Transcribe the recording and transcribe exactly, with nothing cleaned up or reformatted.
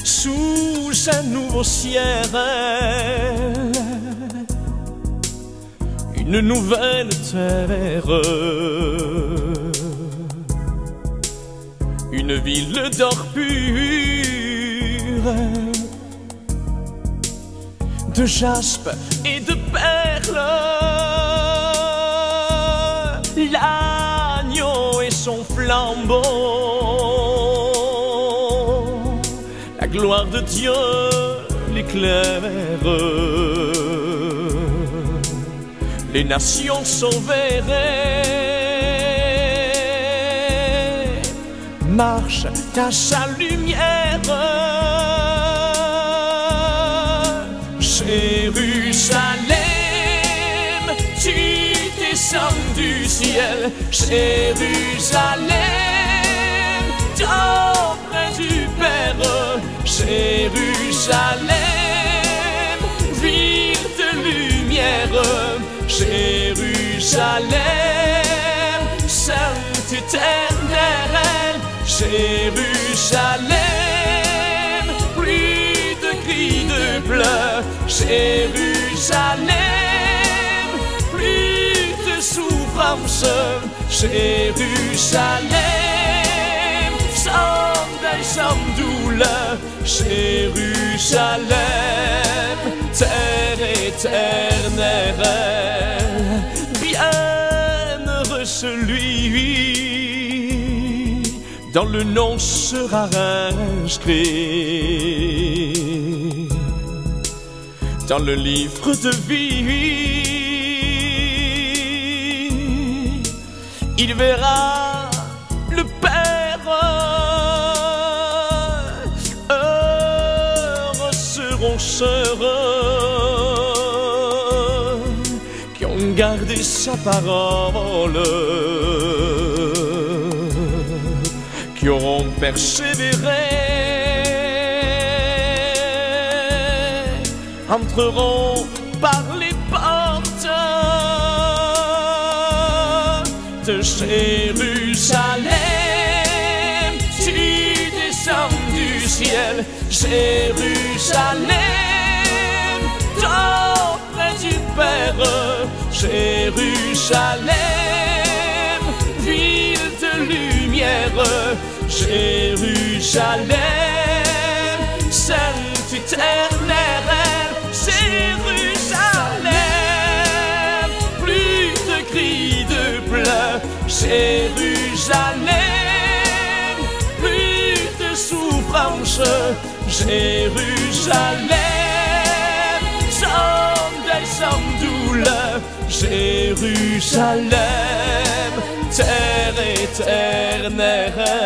sous un nouveau ciel, une nouvelle terre, une ville d'or pur, de jaspe et de perles. L'agneau et son flambeau, la gloire de Dieu l'éclaire. Les nations sont verrées, marche à sa lumière. Jérusalem, tu descends du ciel. Jérusalem, auprès du Père. Jérusalem, ville de lumière. Jérusalem, sainte éternelle. Jérusalem, pluie de cris de pleurs. Jérusalem, pluie de souffrance. Jérusalem, sans deuil, sans douleur. Jérusalem, terre éternelle. Bienheureux celui dont le nom sera inscrit dans le livre de vie. Il verra le Père. Heureux seront ceux qui ont gardé sa parole, qui auront persévéré, entreront par les portes de Jérusalem. Tu descends du ciel. Jérusalem, auprès du Père. Jérusalem, ville de lumière. Jérusalem, sainte éternelle. Jérusalem, plus de cris de pleurs. Jérusalem, plus de souffrance. Jérusalem, sans deuil, sans douleur. Jérusalem, terre éternelle.